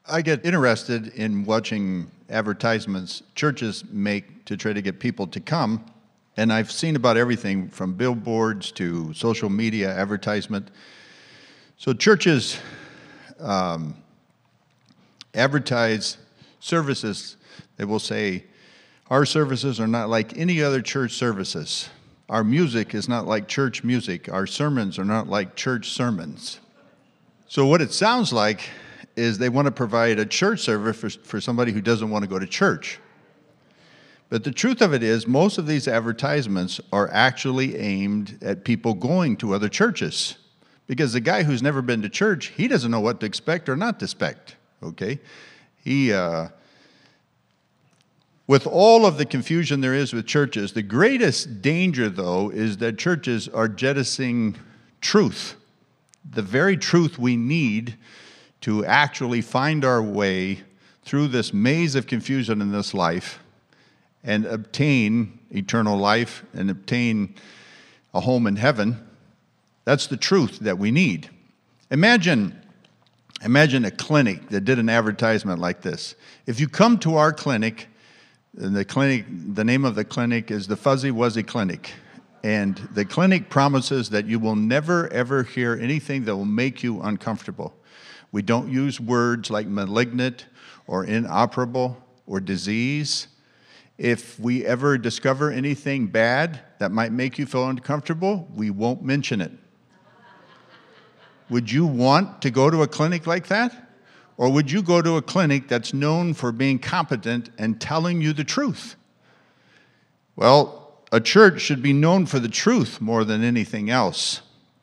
I get interested in watching advertisements churches make to try to get people to come, and I've seen about everything from billboards to social media advertisement. So churches advertise services. They will say, our services are not like any other church services. Our music is not like church music. Our sermons are not like church sermons. So what it sounds like is they want to provide a church service for somebody who doesn't want to go to church. But the truth of it is, most of these advertisements are actually aimed at people going to other churches. Because the guy who's never been to church, he doesn't know what to expect or not to expect, okay? With all of the confusion there is with churches, the greatest danger, though, is that churches are jettisoning truth, the very truth we need to actually find our way through this maze of confusion in this life and obtain eternal life and obtain a home in heaven. That's the truth that we need. Imagine a clinic that did an advertisement like this. If you come to our clinic, the name of the clinic is the Fuzzy Wuzzy Clinic. And the clinic promises that you will never, ever hear anything that will make you uncomfortable. We don't use words like malignant or inoperable or disease. If we ever discover anything bad that might make you feel uncomfortable, we won't mention it. Would you want to go to a clinic like that? Or would you go to a clinic that's known for being competent and telling you the truth? Well, a church should be known for the truth more than anything else.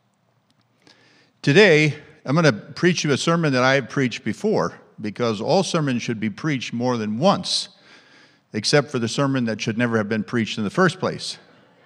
Today, I'm going to preach you a sermon that I have preached before, because all sermons should be preached more than once, except for the sermon that should never have been preached in the first place.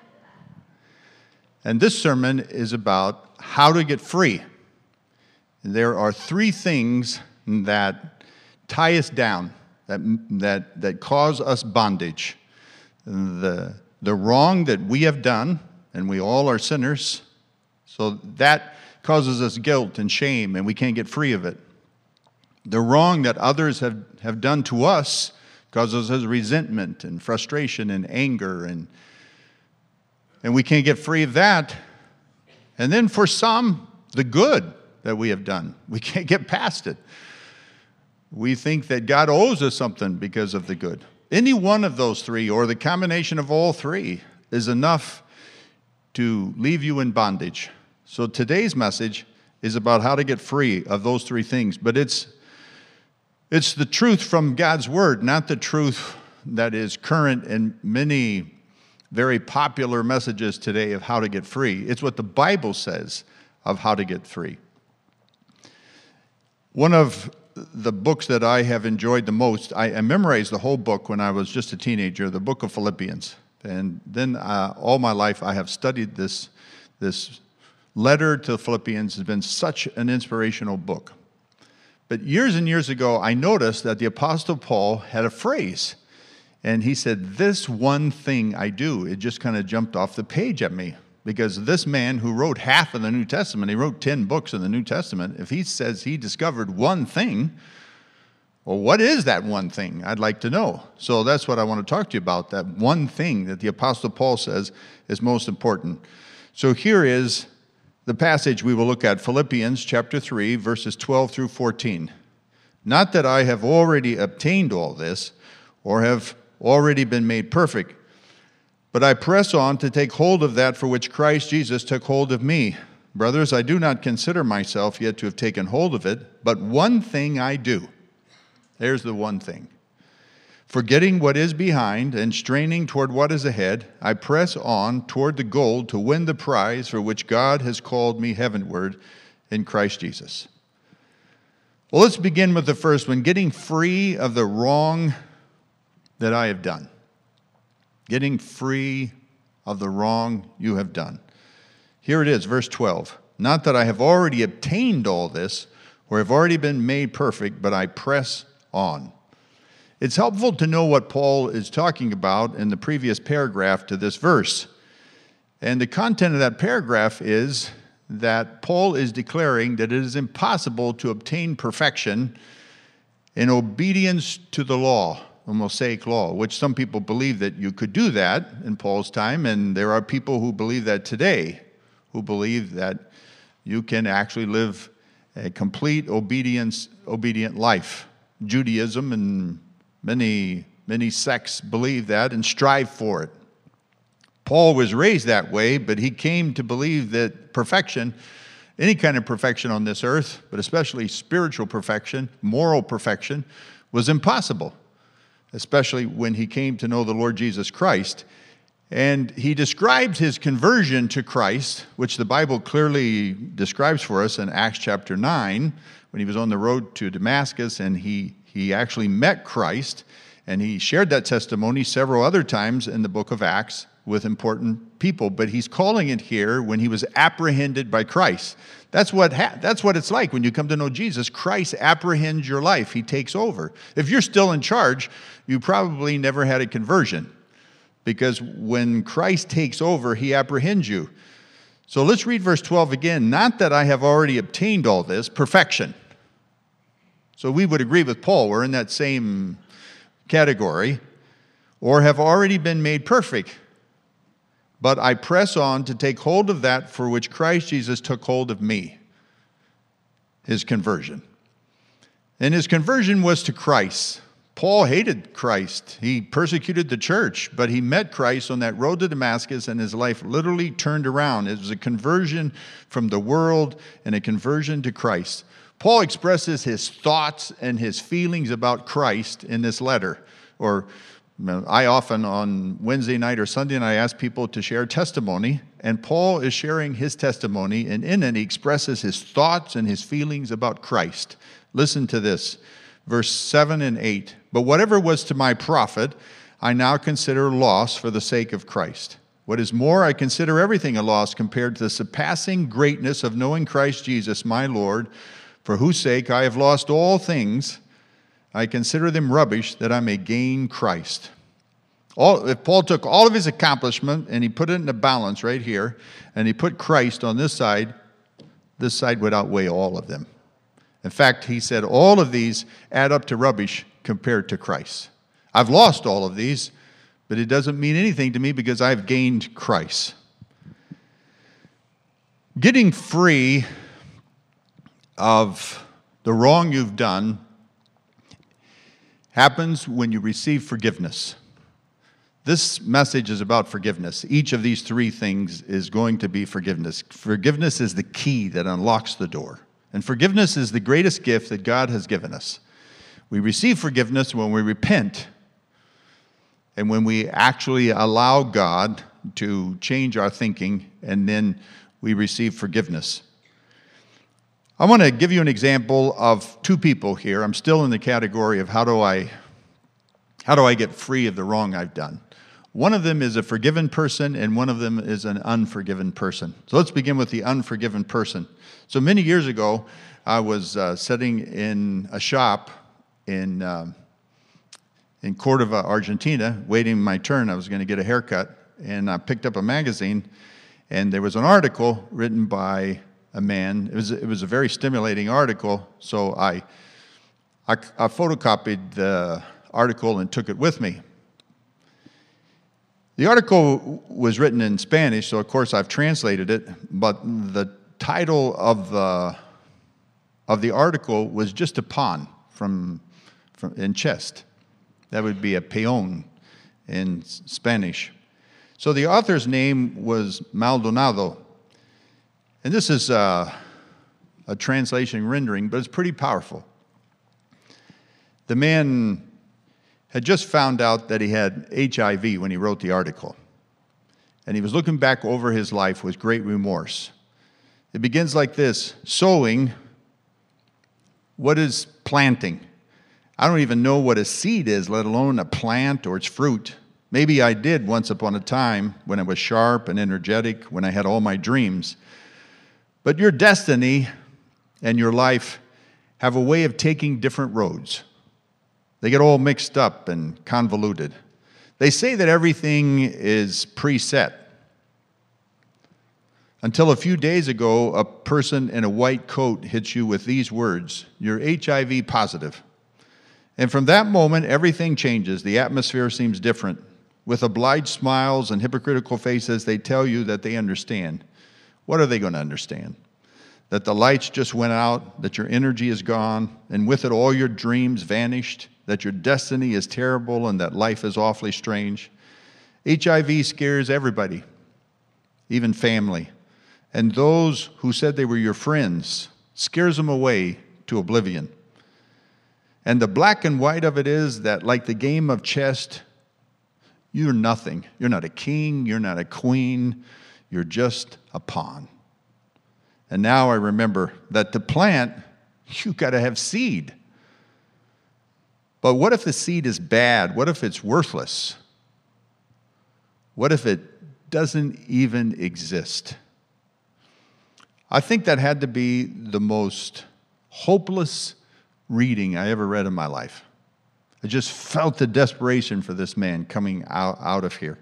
And this sermon is about how to get free. There are three things that tie us down, that cause us bondage. The wrong that we have done, and we all are sinners, so that causes us guilt and shame, and we can't get free of it. The wrong that others have done to us causes us resentment and frustration and anger, and we can't get free of that. And then for some, the good that we have done, we can't get past it. We think that God owes us something because of the good. Any one of those three, or the combination of all three, is enough to leave you in bondage. So today's message is about how to get free of those three things. But it's the truth from God's Word, not the truth that is current in many very popular messages today of how to get free. It's what the Bible says of how to get free. One of the books that I have enjoyed the most, I memorized the whole book when I was just a teenager, the book of Philippians. And then all my life I have studied this letter to the Philippians. Has been such an inspirational book. But years and years ago, I noticed that the Apostle Paul had a phrase. And he said, "This one thing I do." It just kind of jumped off the page at me. Because this man who wrote half of the New Testament, he wrote 10 books in the New Testament, if he says he discovered one thing, well, what is that one thing? I'd like to know. So that's what I want to talk to you about, that one thing that the Apostle Paul says is most important. So here is the passage we will look at, Philippians chapter 3, verses 12 through 14. "Not that I have already obtained all this, or have already been made perfect, but I press on to take hold of that for which Christ Jesus took hold of me. Brothers, I do not consider myself yet to have taken hold of it, but one thing I do." There's the one thing. "Forgetting what is behind and straining toward what is ahead, I press on toward the goal to win the prize for which God has called me heavenward in Christ Jesus." Well, let's begin with the first one, getting free of the wrong that I have done. Getting free of the wrong you have done. Here it is, verse 12. "Not that I have already obtained all this, or have already been made perfect, but I press on." It's helpful to know what Paul is talking about in the previous paragraph to this verse. And the content of that paragraph is that Paul is declaring that it is impossible to obtain perfection in obedience to the law, the Mosaic law, which some people believe that you could do that in Paul's time, and there are people who believe that today, who believe that you can actually live a complete obedient life. Judaism and many sects believe that and strive for it. Paul was raised that way, but he came to believe that perfection, any kind of perfection on this earth, but especially spiritual perfection, moral perfection, was impossible, especially when he came to know the Lord Jesus Christ. And he describes his conversion to Christ, which the Bible clearly describes for us in Acts chapter 9, when he was on the road to Damascus and he actually met Christ, and he shared that testimony several other times in the book of Acts with important people. But he's calling it here when he was apprehended by Christ. That's what it's like when you come to know Jesus. Christ apprehends your life. He takes over. If you're still in charge, you probably never had a conversion, because when Christ takes over, he apprehends you. So let's read verse 12 again. Not that I have already obtained all this, perfection. So we would agree with Paul. We're in that same category. Or have already been made perfect. But I press on to take hold of that for which Christ Jesus took hold of me. His conversion. And his conversion was to Christ. Paul hated Christ. He persecuted the church, but he met Christ on that road to Damascus, and his life literally turned around. It was a conversion from the world and a conversion to Christ. Paul expresses his thoughts and his feelings about Christ in this letter. Or I often, on Wednesday night or Sunday night, I ask people to share testimony, and Paul is sharing his testimony, and in it he expresses his thoughts and his feelings about Christ. Listen to this. Verse 7 and 8, but whatever was to my profit, I now consider loss for the sake of Christ. What is more, I consider everything a loss compared to the surpassing greatness of knowing Christ Jesus, my Lord, for whose sake I have lost all things. I consider them rubbish that I may gain Christ. If Paul took all of his accomplishment and he put it in a balance right here, and he put Christ on this side would outweigh all of them. In fact, he said all of these add up to rubbish compared to Christ. I've lost all of these, but it doesn't mean anything to me because I've gained Christ. Getting free of the wrong you've done happens when you receive forgiveness. This message is about forgiveness. Each of these three things is going to be forgiveness. Forgiveness is the key that unlocks the door. And forgiveness is the greatest gift that God has given us. We receive forgiveness when we repent and when we actually allow God to change our thinking, and then we receive forgiveness. I want to give you an example of two people here. I'm still in the category of how do I get free of the wrong I've done. One of them is a forgiven person, and one of them is an unforgiven person. So let's begin with the unforgiven person. So many years ago, I was sitting in a shop in Cordova, Argentina, waiting my turn. I was going to get a haircut, and I picked up a magazine, and there was an article written by a man. It was a very stimulating article, so I photocopied the article and took it with me. The article was written in Spanish, so of course I've translated it, but the title of the article was just a pawn from in chess. That would be a peón in Spanish. So the author's name was Maldonado. And this is a translation rendering, but it's pretty powerful. The man had just found out that he had HIV when he wrote the article. And he was looking back over his life with great remorse. It begins like this: sowing. What is planting? I don't even know what a seed is, let alone a plant or its fruit. Maybe I did once upon a time when I was sharp and energetic, when I had all my dreams. But your destiny and your life have a way of taking different roads. They get all mixed up and convoluted. They say that everything is preset. Until a few days ago, a person in a white coat hits you with these words: "You're HIV positive." And from that moment, everything changes. The atmosphere seems different. With obliged smiles and hypocritical faces, they tell you that they understand. What are they going to understand? That the lights just went out, that your energy is gone, and with it all your dreams vanished, that your destiny is terrible, and that life is awfully strange. HIV scares everybody, even family. And those who said they were your friends scares them away to oblivion. And the black and white of it is that, like the game of chess, you're nothing. You're not a king, you're not a queen, you're just a pawn. And now I remember that to plant, you got to have seed. But what if the seed is bad? What if it's worthless? What if it doesn't even exist? I think that had to be the most hopeless reading I ever read in my life. I just felt the desperation for this man coming out of here.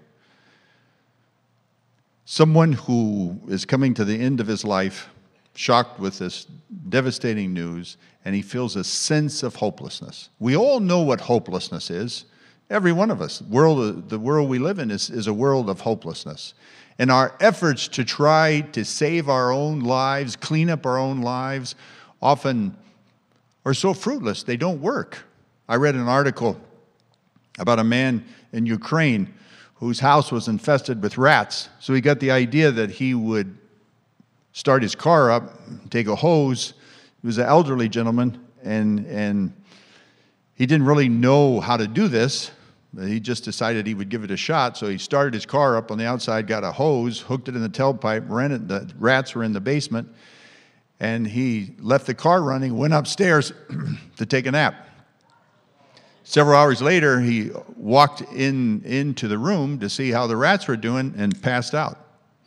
Someone who is coming to the end of his life, shocked with this devastating news, and he feels a sense of hopelessness. We all know what hopelessness is. Every one of us. The world we live in is a world of hopelessness. And our efforts to try to save our own lives, clean up our own lives, often are so fruitless, they don't work. I read an article about a man in Ukraine whose house was infested with rats. So he got the idea that he would start his car up, take a hose. He was an elderly gentleman, and he didn't really know how to do this. He just decided he would give it a shot. So he started his car up on the outside, got a hose, hooked it in the tailpipe, ran it. The rats were in the basement. And he left the car running, went upstairs to take a nap. Several hours later, he walked into the room to see how the rats were doing and passed out.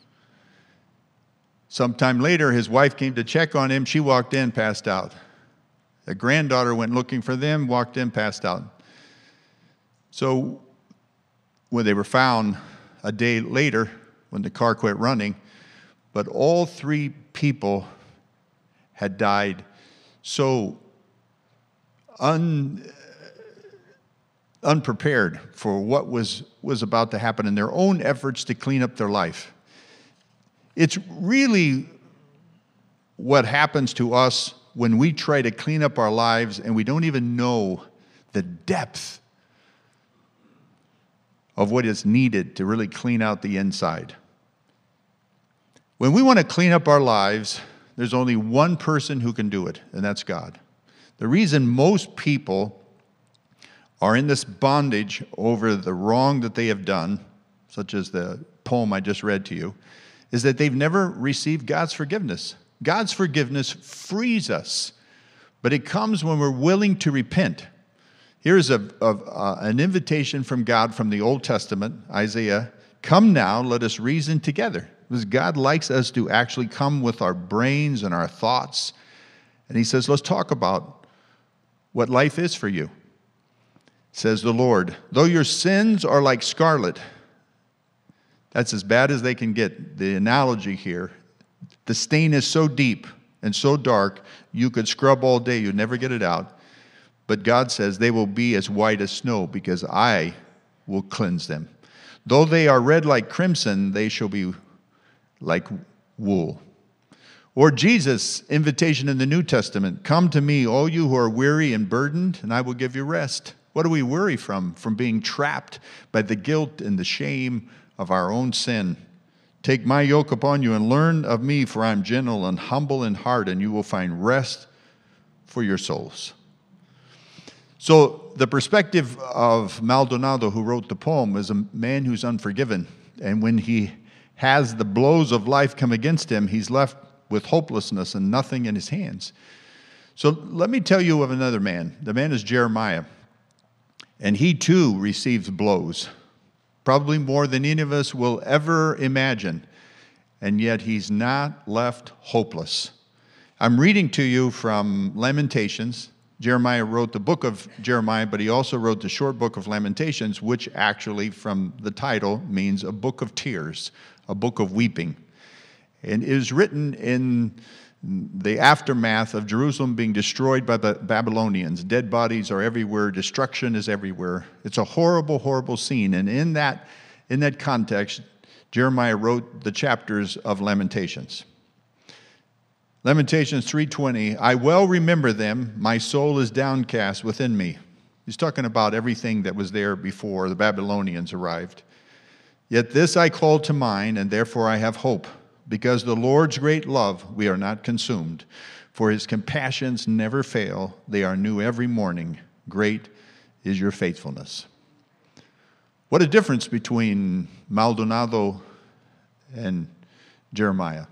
Sometime later, his wife came to check on him. She walked in, passed out. A granddaughter went looking for them, walked in, passed out. So when they were found a day later, when the car quit running, but all three people had died so unprepared for what was about to happen in their own efforts to clean up their life. It's really what happens to us when we try to clean up our lives and we don't even know the depth of what is needed to really clean out the inside. When we want to clean up our lives, there's only one person who can do it, and that's God. The reason most people are in this bondage over the wrong that they have done, such as the poem I just read to you, is that they've never received God's forgiveness. God's forgiveness frees us, but it comes when we're willing to repent. Here's an invitation from God from the Old Testament, Isaiah. Come now, let us reason together. Because God likes us to actually come with our brains and our thoughts. And he says, let's talk about what life is for you. Says the Lord, though your sins are like scarlet, that's as bad as they can get. The analogy here, the stain is so deep and so dark, you could scrub all day, you'd never get it out. But God says they will be as white as snow because I will cleanse them. Though they are red like crimson, they shall be like wool. Or Jesus' invitation in the New Testament, come to me, all you who are weary and burdened, and I will give you rest. What do we worry from? From being trapped by the guilt and the shame of our own sin. Take my yoke upon you and learn of me, for I am gentle and humble in heart, and you will find rest for your souls. So the perspective of Maldonado, who wrote the poem, is a man who's unforgiven. And when he has the blows of life come against him, he's left with hopelessness and nothing in his hands. So let me tell you of another man. The man is Jeremiah. And he too receives blows, probably more than any of us will ever imagine. And yet he's not left hopeless. I'm reading to you from Lamentations. Jeremiah wrote the book of Jeremiah, but he also wrote the short book of Lamentations, which actually, from the title, means a book of tears, a book of weeping. And it is written in the aftermath of Jerusalem being destroyed by the Babylonians. Dead bodies are everywhere. Destruction is everywhere. It's a horrible, horrible scene. And in that context, Jeremiah wrote the chapters of Lamentations. Lamentations 3:20, I well remember them. My soul is downcast within me. He's talking about everything that was there before the Babylonians arrived. Yet this I call to mind, and therefore I have hope. Because the Lord's great love, we are not consumed. For his compassions never fail. They are new every morning. Great is your faithfulness. What a difference between Maldonado and Jeremiah.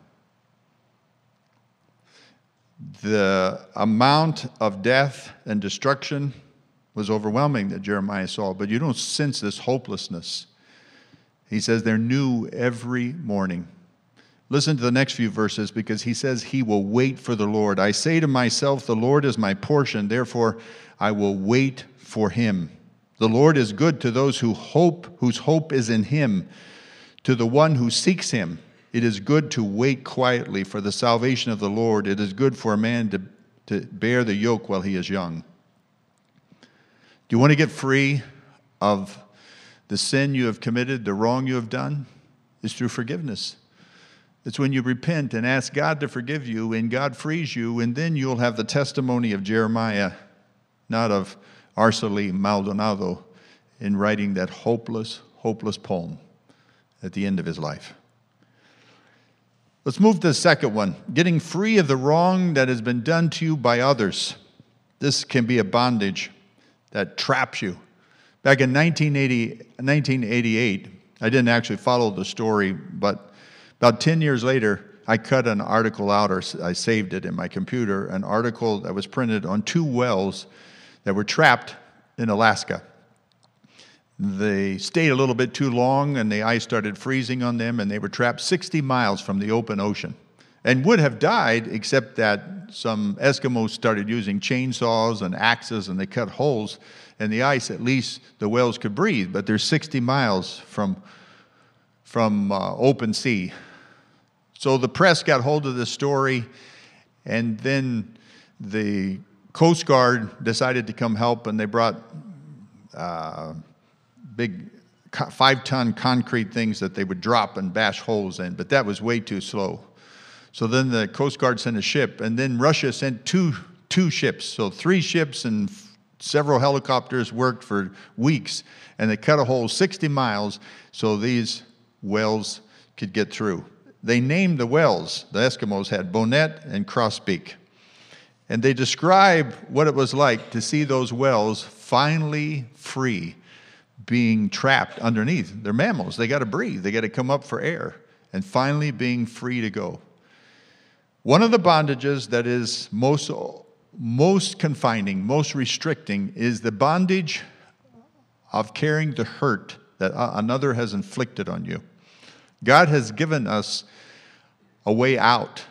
The amount of death and destruction was overwhelming that Jeremiah saw, but you don't sense this hopelessness. He says they're new every morning. Listen to the next few verses, because he says he will wait for the Lord. I say to myself, the Lord is my portion, therefore I will wait for him. The Lord is good to those whose hope is in him, to the one who seeks him. It is good to wait quietly for the salvation of the Lord. It is good for a man to bear the yoke while he is young. Do you want to get free of the sin you have committed, the wrong you have done? It's through forgiveness. It's when you repent and ask God to forgive you, and God frees you, and then you'll have the testimony of Jeremiah, not of Arceli Maldonado, in writing that hopeless, hopeless poem at the end of his life. Let's move to the second one, getting free of the wrong that has been done to you by others. This can be a bondage that traps you. Back in 1988, I didn't actually follow the story, but about 10 years later, I cut an article out, or I saved it in my computer, an article that was printed on 2 wells that were trapped in Alaska. They stayed a little bit too long, and the ice started freezing on them, and they were trapped 60 miles from the open ocean and would have died, except that some Eskimos started using chainsaws and axes, and they cut holes in the ice. At least the wells could breathe, but they're 60 miles from open sea. So the press got hold of this story, and then the Coast Guard decided to come help, and they brought big 5-ton concrete things that they would drop and bash holes in, but that was way too slow. So then the Coast Guard sent a ship, and then Russia sent two ships. So 3 ships and several helicopters worked for weeks, and they cut a hole 60 miles so these wells could get through. They named the wells, the Eskimos had Bonnet and Crossbeak. And they describe what it was like to see those wells finally free, being trapped underneath. They're mammals. They got to breathe. They got to come up for air. And finally being free to go. One of the bondages that is most confining, most restricting, is the bondage of carrying the hurt that another has inflicted on you. God has given us a way out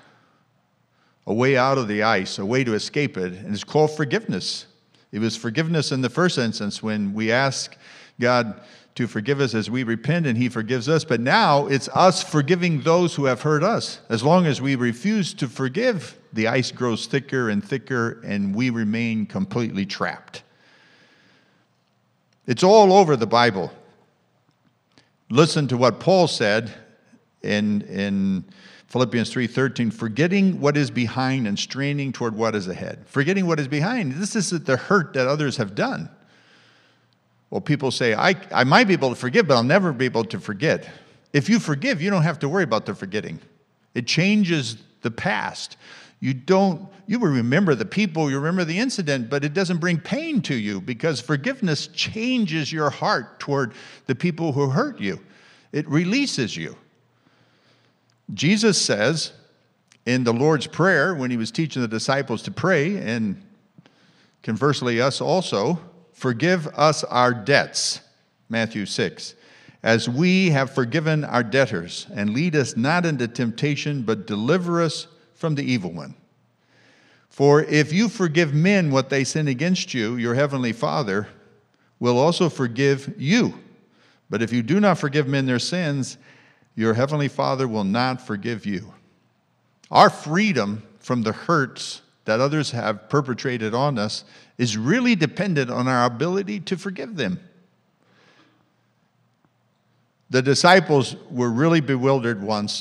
of the ice, a way to escape it, and it's called forgiveness. It was forgiveness in the first instance when we ask God to forgive us as we repent, and he forgives us. But now it's us forgiving those who have hurt us. As long as we refuse to forgive, the ice grows thicker and thicker, and we remain completely trapped. It's all over the Bible. Listen to what Paul said in Philippians 3:13, forgetting what is behind and straining toward what is ahead. Forgetting what is behind. This is the hurt that others have done. Well, people say, I might be able to forgive, but I'll never be able to forget. If you forgive, you don't have to worry about the forgetting. It changes the past. You will remember the people, you remember the incident, but it doesn't bring pain to you because forgiveness changes your heart toward the people who hurt you. It releases you. Jesus says in the Lord's Prayer, when he was teaching the disciples to pray, and conversely us also, forgive us our debts, Matthew 6, as we have forgiven our debtors, and lead us not into temptation, but deliver us from the evil one. For if you forgive men what they sin against you, your heavenly Father will also forgive you. But if you do not forgive men their sins, your heavenly Father will not forgive you. Our freedom from the hurts that others have perpetrated on us is really dependent on our ability to forgive them. The disciples were really bewildered once.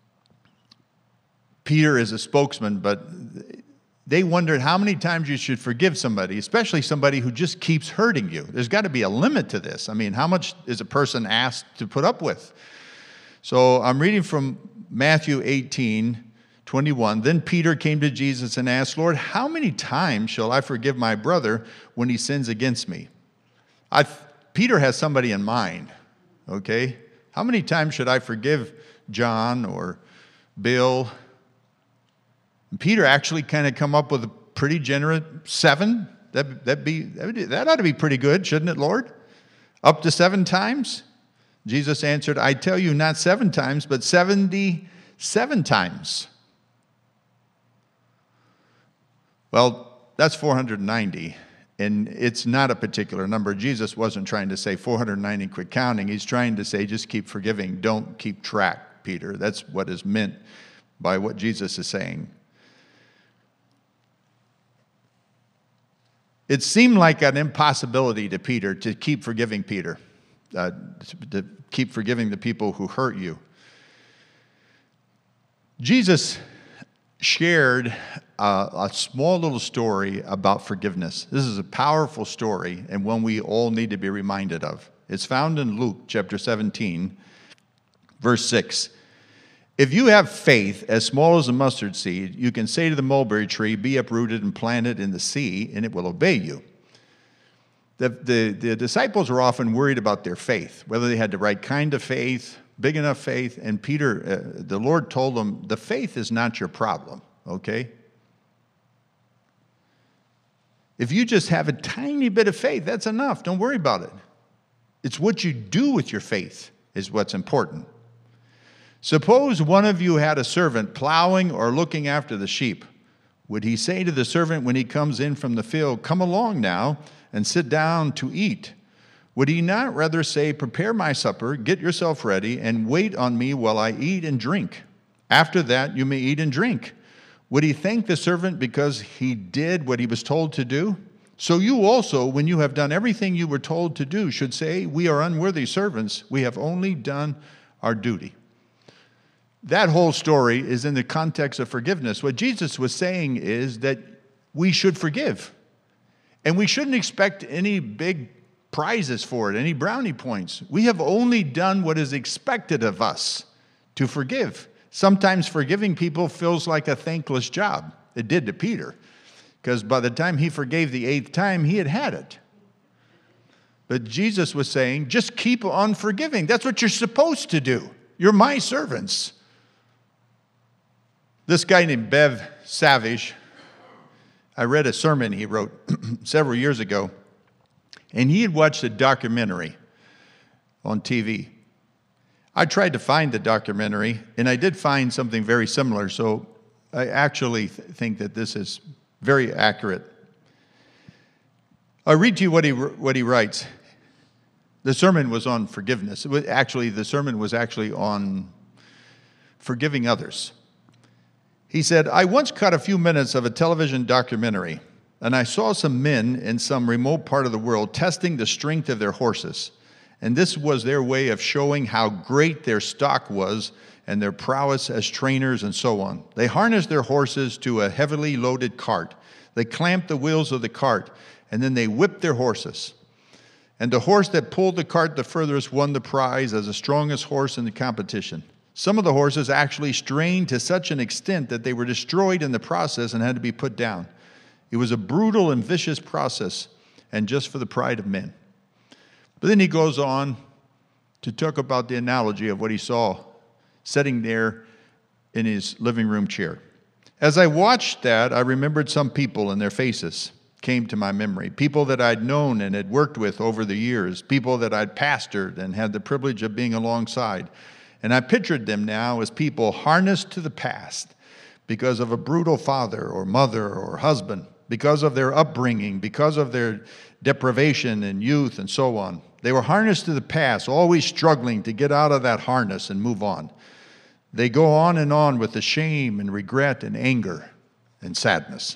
Peter is a spokesman, but they wondered how many times you should forgive somebody, especially somebody who just keeps hurting you. There's got to be a limit to this. I mean, how much is a person asked to put up with? So I'm reading from Matthew 18:21. Then Peter came to Jesus and asked, Lord, how many times shall I forgive my brother when he sins against me? Peter has somebody in mind, okay? How many times should I forgive John or Bill? And Peter actually kind of come up with a pretty generous 7. That ought to be pretty good, shouldn't it, Lord? Up to 7 times? Jesus answered, I tell you, not 7 times, but 77 times. Well, that's 490, and it's not a particular number. Jesus wasn't trying to say 490 quit counting. He's trying to say just keep forgiving. Don't keep track, Peter. That's what is meant by what Jesus is saying. It seemed like an impossibility to Peter to keep forgiving to keep forgiving the people who hurt you. Jesus shared a small little story about forgiveness. This is a powerful story and one we all need to be reminded of. It's found in Luke chapter 17, verse 6. If you have faith as small as a mustard seed, you can say to the mulberry tree, be uprooted and planted in the sea, and it will obey you. The disciples were often worried about their faith, whether they had the right kind of faith, big enough faith, and Peter, the Lord told them, the faith is not your problem, okay? If you just have a tiny bit of faith, that's enough. Don't worry about it. It's what you do with your faith is what's important. Suppose one of you had a servant plowing or looking after the sheep. Would he say to the servant when he comes in from the field, come along now and sit down to eat? Would he not rather say, prepare my supper, get yourself ready, and wait on me while I eat and drink? After that you may eat and drink. Would he thank the servant because he did what he was told to do? So you also, when you have done everything you were told to do, should say, we are unworthy servants. We have only done our duty. That whole story is in the context of forgiveness. What Jesus was saying is that we should forgive. And we shouldn't expect any big prizes for it, any brownie points. We have only done what is expected of us to forgive. Sometimes forgiving people feels like a thankless job. It did to Peter, because by the time he forgave the 8th time, he had it. But Jesus was saying, just keep on forgiving. That's what you're supposed to do. You're my servants. This guy named Bev Savage, I read a sermon he wrote several years ago, and he had watched a documentary on TV. I tried to find the documentary, and I did find something very similar, so I actually think that this is very accurate. I'll read to you what he writes. The sermon was on forgiveness. The sermon was actually on forgiving others. He said, I once caught a few minutes of a television documentary, and I saw some men in some remote part of the world testing the strength of their horses. And this was their way of showing how great their stock was and their prowess as trainers and so on. They harnessed their horses to a heavily loaded cart. They clamped the wheels of the cart, and then they whipped their horses. And the horse that pulled the cart the furthest won the prize as the strongest horse in the competition. Some of the horses actually strained to such an extent that they were destroyed in the process and had to be put down. It was a brutal and vicious process, and just for the pride of men. But then he goes on to talk about the analogy of what he saw sitting there in his living room chair. As I watched that, I remembered some people and their faces came to my memory. People that I'd known and had worked with over the years. People that I'd pastored and had the privilege of being alongside. And I pictured them now as people harnessed to the past because of a brutal father or mother or husband, because of their upbringing, because of their deprivation in youth and so on. They were harnessed to the past, always struggling to get out of that harness and move on. They go on and on with the shame and regret and anger. and sadness.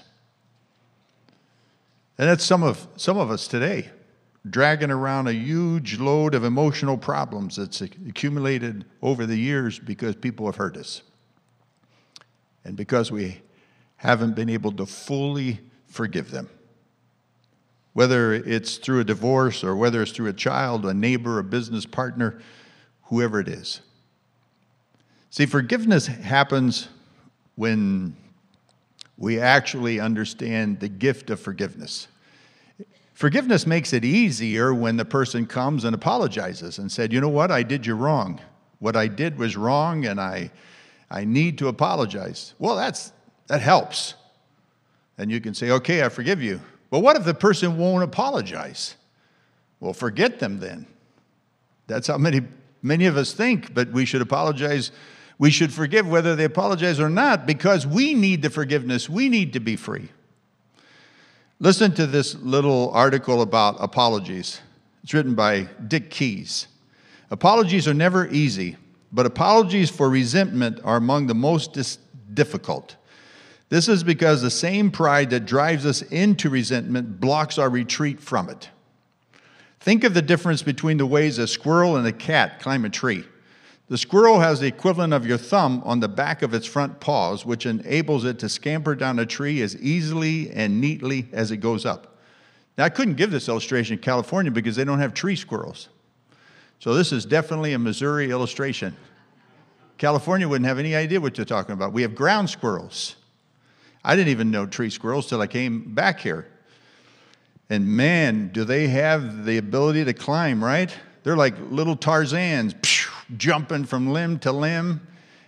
And that's some of us today, dragging around a huge load of emotional problems that's accumulated over the years because people have hurt us. And because we haven't been able to fully forgive them. Whether it's through a divorce or whether it's through a child, a neighbor, a business partner, whoever it is. See, forgiveness happens when we actually understand the gift of forgiveness. Forgiveness makes it easier when the person comes and apologizes and said, you know what, I did you wrong. What I did was wrong and I need to apologize. Well, that helps. And you can say, okay, I forgive you. But what if the person won't apologize? Well, forget them then. That's how many of us think, but we should apologize. We should forgive whether they apologize or not because we need the forgiveness. We need to be free. Listen to this little article about apologies. It's written by Dick Keyes. Apologies are never easy, but apologies for resentment are among the most difficult. This is because the same pride that drives us into resentment blocks our retreat from it. Think of the difference between the ways a squirrel and a cat climb a tree. The squirrel has the equivalent of your thumb on the back of its front paws, which enables it to scamper down a tree as easily and neatly as it goes up. Now, I couldn't give this illustration in California because they don't have tree squirrels. So this is definitely a Missouri illustration. California wouldn't have any idea what you're talking about. We have ground squirrels. I didn't even know tree squirrels till I came back here. And man, do they have the ability to climb, right? They're like little Tarzans, jumping from limb to limb.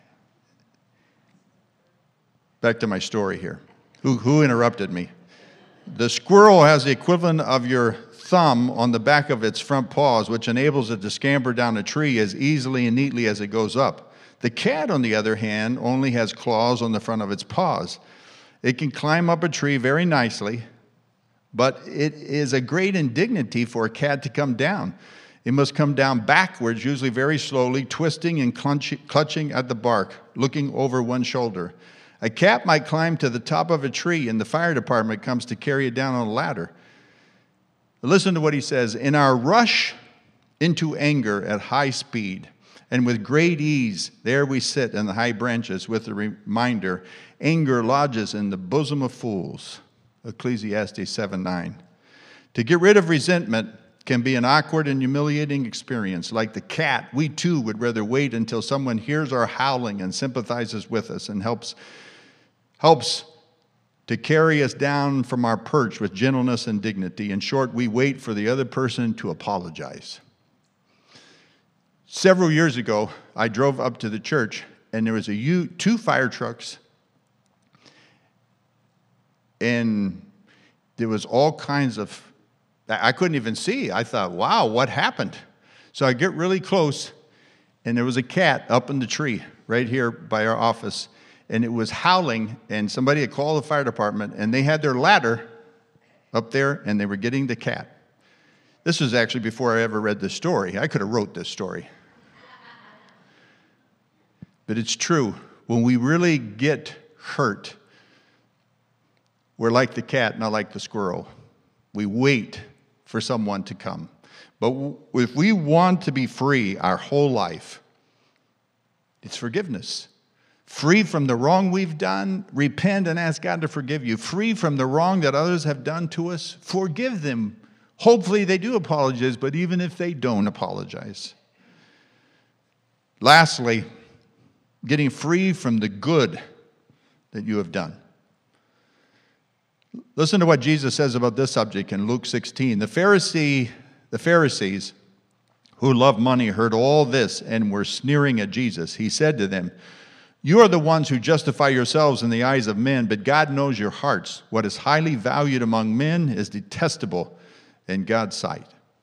Back to my story here. Who interrupted me? The squirrel has the equivalent of your thumb on the back of its front paws, which enables it to scamper down a tree as easily and neatly as it goes up. The cat, on the other hand, only has claws on the front of its paws. It can climb up a tree very nicely, but it is a great indignity for a cat to come down. It must come down backwards, usually very slowly, twisting and clutching at the bark, looking over one shoulder. A cat might climb to the top of a tree, and the fire department comes to carry it down on a ladder. But listen to what he says. In our rush into anger at high speed, and with great ease, there we sit in the high branches with the reminder, anger lodges in the bosom of fools. Ecclesiastes 7:9. To get rid of resentment can be an awkward and humiliating experience. Like the cat, we too would rather wait until someone hears our howling and sympathizes with us and helps to carry us down from our perch with gentleness and dignity. In short, we wait for the other person to apologize. Several years ago, I drove up to the church, and there was two fire trucks, and there was all kinds of, I couldn't even see. I thought, wow, what happened? So I get really close, and there was a cat up in the tree right here by our office, and it was howling, and somebody had called the fire department, and they had their ladder up there, and they were getting the cat. This was actually before I ever read this story. I could have wrote this story. But it's true. When we really get hurt, we're like the cat, not like the squirrel. We wait for someone to come. But if we want to be free our whole life, it's forgiveness. Free from the wrong we've done, repent and ask God to forgive you. Free from the wrong that others have done to us, forgive them. Hopefully they do apologize, but even if they don't apologize. Lastly, getting free from the good that you have done. Listen to what Jesus says about this subject in Luke 16. The Pharisees who loved money heard all this and were sneering at Jesus. He said to them, "You are the ones who justify yourselves in the eyes of men, but God knows your hearts. What is highly valued among men is detestable in God's sight."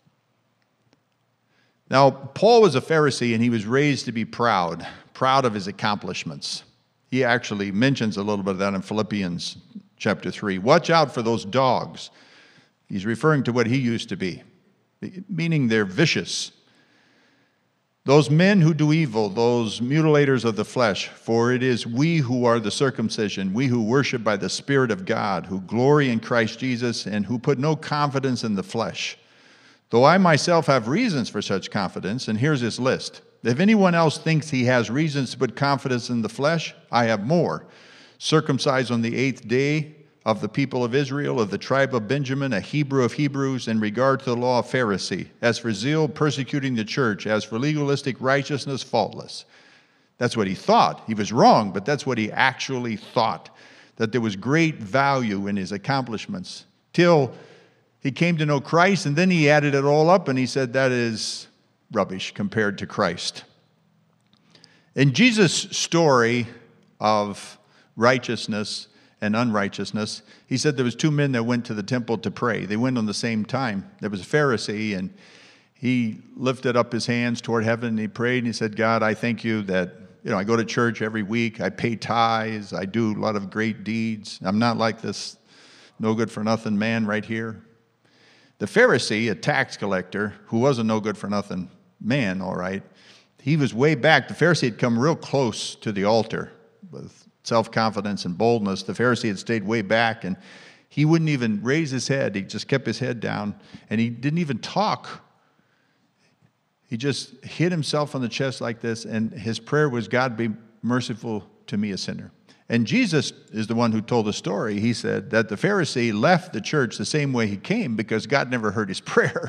Now, Paul was a Pharisee, and he was raised to be proud of his accomplishments. He actually mentions a little bit of that in Philippians chapter 3. Watch out for those dogs. He's referring to what he used to be, meaning they're vicious. Those men who do evil, those mutilators of the flesh, for it is we who are the circumcision, we who worship by the Spirit of God, who glory in Christ Jesus, and who put no confidence in the flesh. Though I myself have reasons for such confidence, and here's his list. If anyone else thinks he has reasons to put confidence in the flesh, I have more. Circumcised on the 8th day, of the people of Israel, of the tribe of Benjamin, a Hebrew of Hebrews, in regard to the law, a Pharisee. As for zeal, persecuting the church. As for legalistic righteousness, faultless. That's what he thought. He was wrong, but that's what he actually thought, that there was great value in his accomplishments, till he came to know Christ, and then he added it all up, and he said that is rubbish compared to Christ. In Jesus' story of righteousness and unrighteousness, he said there was 2 men that went to the temple to pray. They went on the same time. There was a Pharisee, and he lifted up his hands toward heaven, and he prayed, and he said, God, I thank you that, I go to church every week, I pay tithes, I do a lot of great deeds. I'm not like this no-good-for-nothing man right here. The Pharisee, a tax collector, who was a no-good-for-nothing man, all right, he was way back. The Pharisee had come real close to the altar with self-confidence and boldness. The Pharisee had stayed way back, and he wouldn't even raise his head. He just kept his head down, and he didn't even talk. He just hit himself on the chest like this, and his prayer was, God, be merciful to me, a sinner. And Jesus is the one who told the story. He said that the Pharisee left the church the same way he came because God never heard his prayer.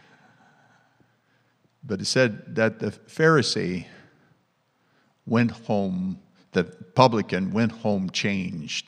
But it said that the Pharisee went home. The publican went home changed.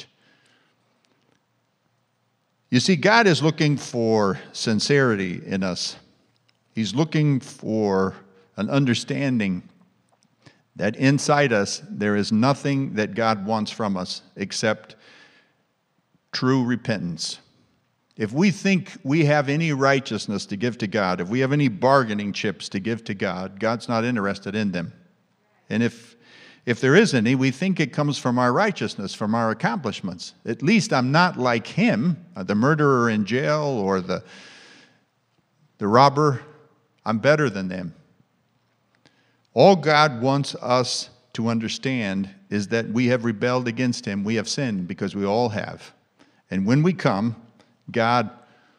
You see, God is looking for sincerity in us. He's looking for an understanding that inside us there is nothing that God wants from us except true repentance. If we think we have any righteousness to give to God, if we have any bargaining chips to give to God, God's not interested in them. And if there is any, we think it comes from our righteousness, from our accomplishments. At least I'm not like him, the murderer in jail or the robber. I'm better than them. All God wants us to understand is that we have rebelled against him. We have sinned because we all have. And when we come, God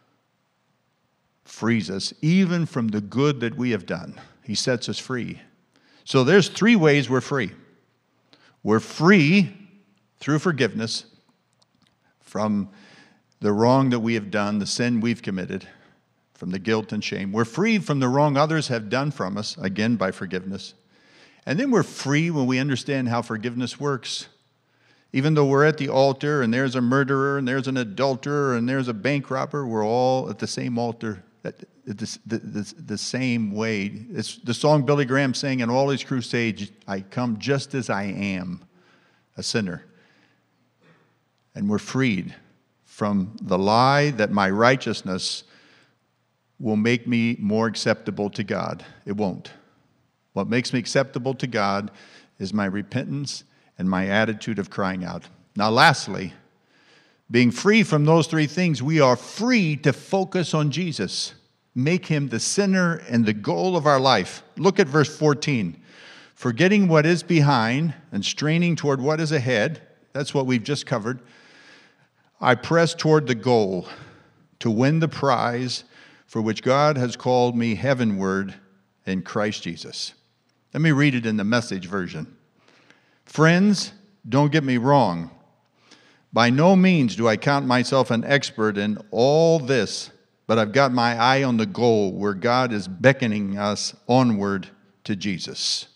frees us even from the good that we have done. He sets us free. So there's 3 ways we're free. We're free through forgiveness from the wrong that we have done, the sin we've committed, from the guilt and shame. We're free from the wrong others have done from us, again by forgiveness. And then we're free when we understand how forgiveness works. Even though we're at the altar and there's a murderer and there's an adulterer and there's a bank robber, we're all at the same altar, the same way. It's the song Billy Graham sang in all his crusades, I come just as I am, a sinner. And we're freed from the lie that my righteousness will make me more acceptable to God. It won't. What makes me acceptable to God is my repentance and my attitude of crying out. Now, lastly, being free from those 3 things, we are free to focus on Jesus. Make him the center and the goal of our life. Look at verse 14. Forgetting what is behind and straining toward what is ahead, that's what we've just covered, I press toward the goal to win the prize for which God has called me heavenward in Christ Jesus. Let me read it in the Message version. Friends, don't get me wrong. By no means do I count myself an expert in all this, but I've got my eye on the goal where God is beckoning us onward to Jesus.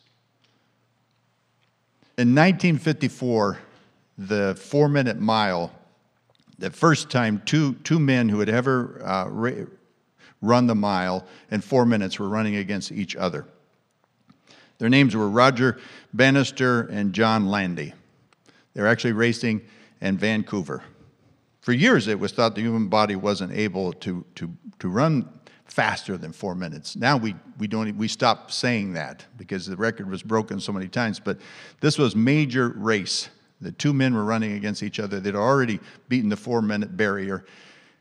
In 1954, the 4-minute mile, the first time two men who had ever run the mile in 4 minutes were running against each other. Their names were Roger Bannister and John Landy. They were actually racing in Vancouver. For years, it was thought the human body wasn't able to run faster than 4 minutes. Now we stopped saying that because the record was broken so many times. But this was major race. The 2 men were running against each other. They'd already beaten the 4-minute barrier.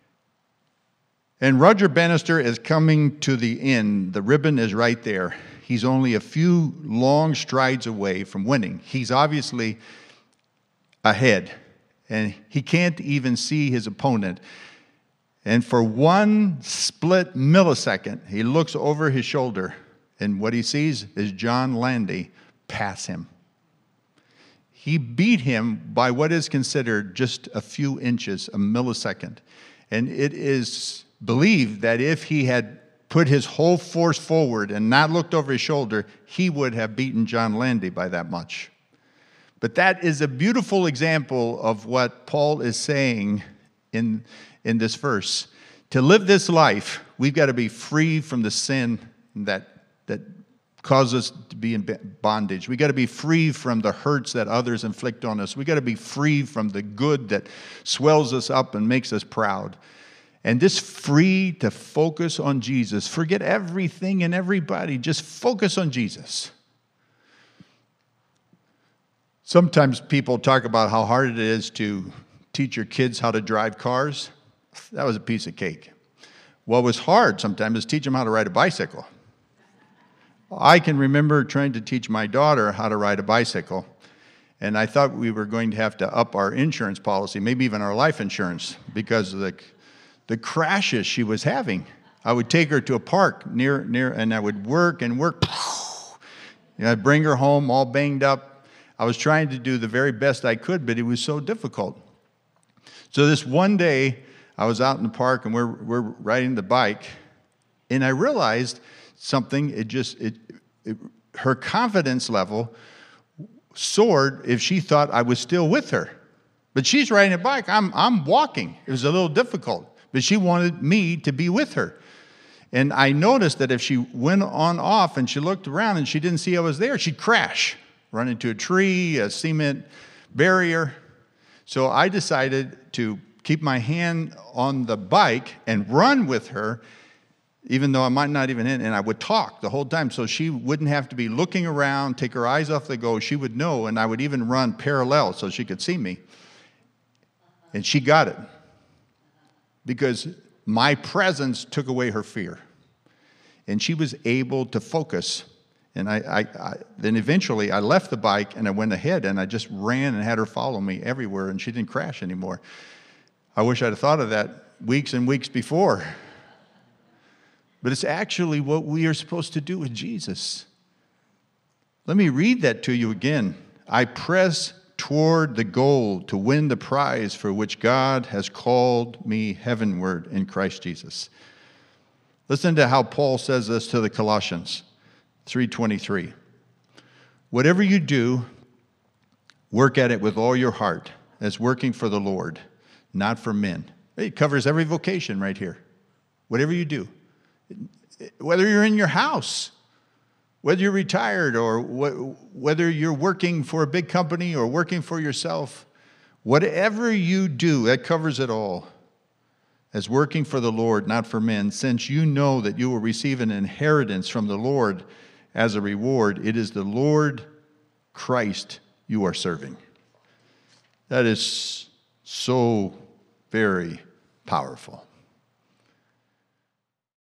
And Roger Bannister is coming to the end. The ribbon is right there. he's only a few long strides away from winning. He's obviously ahead, and he can't even see his opponent. And for one split millisecond, he looks over his shoulder, and what he sees is John Landy pass him. He beat him by what is considered just a few inches, a millisecond. And it is believed that if he had put his whole force forward and not looked over his shoulder, he would have beaten John Landy by that much. But that is a beautiful example of what Paul is saying in this verse. To live this life, we've got to be free from the sin that causes us to be in bondage. We've got to be free from the hurts that others inflict on us. We've got to be free from the good that swells us up and makes us proud. And this free to focus on Jesus. Forget everything and everybody. Just focus on Jesus. Sometimes people talk about how hard it is to teach your kids how to drive cars. That was a piece of cake. What was hard sometimes is teach them how to ride a bicycle. I can remember trying to teach my daughter how to ride a bicycle, and I thought we were going to have to up our insurance policy, maybe even our life insurance, because of the crashes she was having. I would take her to a park near, and I would work. I'd bring her home all banged up. I was trying to do the very best I could, but it was so difficult. So this one day, I was out in the park, and we're riding the bike, and I realized something. Her confidence level soared if she thought I was still with her. But she's riding a bike. I'm walking. It was a little difficult, but she wanted me to be with her. And I noticed that if she went on off and she looked around and she didn't see I was there, she'd crash, run into a tree, a cement barrier. So I decided to keep my hand on the bike and run with her, even though I might not even hit, and I would talk the whole time so she wouldn't have to be looking around, take her eyes off the go. She would know, and I would even run parallel so she could see me. And she got it because my presence took away her fear. And she was able to focus. And then eventually I left the bike and I went ahead and I just ran and had her follow me everywhere, and she didn't crash anymore. I wish I'd have thought of that weeks and weeks before. But it's actually what we are supposed to do with Jesus. Let me read that to you again. I press toward the goal to win the prize for which God has called me heavenward in Christ Jesus. Listen to how Paul says this to the Colossians 3:23. Whatever you do, work at it with all your heart, as working for the Lord, not for men. It covers every vocation right here. Whatever you do. Whether you're in your house, whether you're retired, or whether you're working for a big company or working for yourself, whatever you do, that covers it all. As working for the Lord, not for men, since you know that you will receive an inheritance from the Lord as a reward. It is the Lord Christ you are serving. That is so very powerful.